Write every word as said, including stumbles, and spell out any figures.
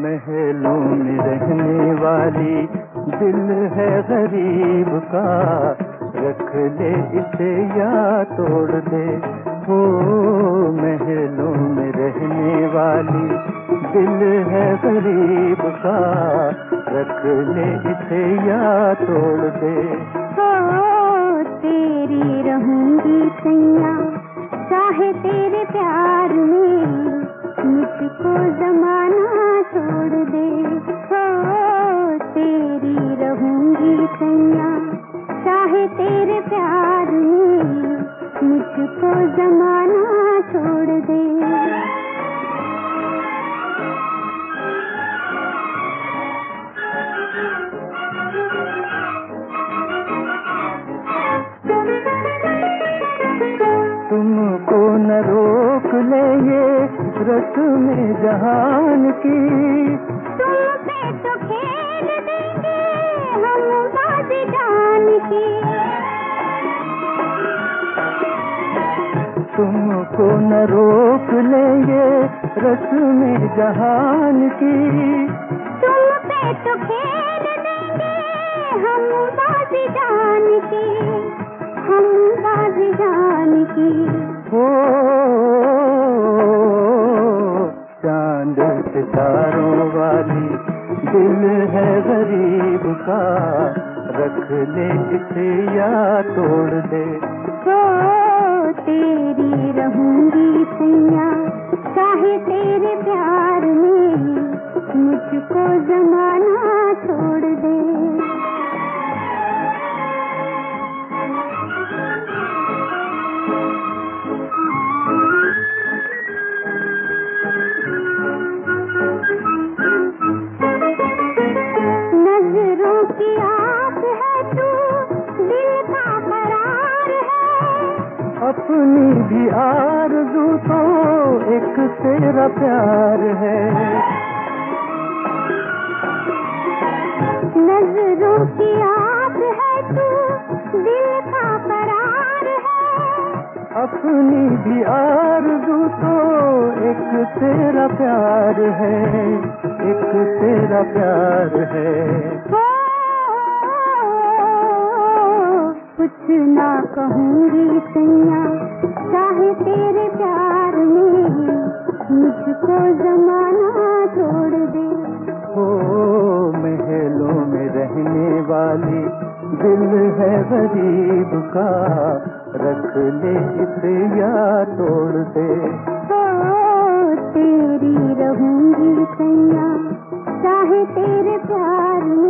महलों में रहने वाली दिल है गरीब का, रख ले इसे या तोड़ दे। हो महलों में रहने वाली दिल है गरीब का, रख ले इसे या तोड़ दे। हो तेरी रहूंगी सैया, चाहे तेरे प्यार में मुझको जमाना छोड़ दे। हो तेरी रहूंगी सैया, चाहे तेरे प्यार में मुझको जमाना छोड़ दे। तुमको न रोक ले ये रस में जहान की, तुम पे तो खेल देंगे हम बाजी जान की। तुमको न रोक ले ये रस में जहान की, तुम पे तो खेल देंगे हम बाजी जान की, हम बाजी जान की। हो चांद सितारों वाली दिल है गरीब का, रख ले इसे या तोड़ दे। हो तेरी रहूंगी सैया, चाहे तेरे प्यार में मुझको जमाना छोड़ दे। नजरों की आस है तू, दिल का करार है, अपनी भी आरज़ू तो एक तेरा प्यार है। नजरों की आस है तू, दिल का करार है, अपनी भी आरज़ू तो एक तेरा प्यार है, एक तेरा प्यार है। हो कुछ ना कहूँगी सैया, चाहे तेरे प्यार में मुझको जमाना छोड़ दे। हो महलों में रहने वाली दिल है गरीब का, रख ले इसे या तोड़ दे। हो तेरी रहूंगी सैया, चाहे तेरे प्यार में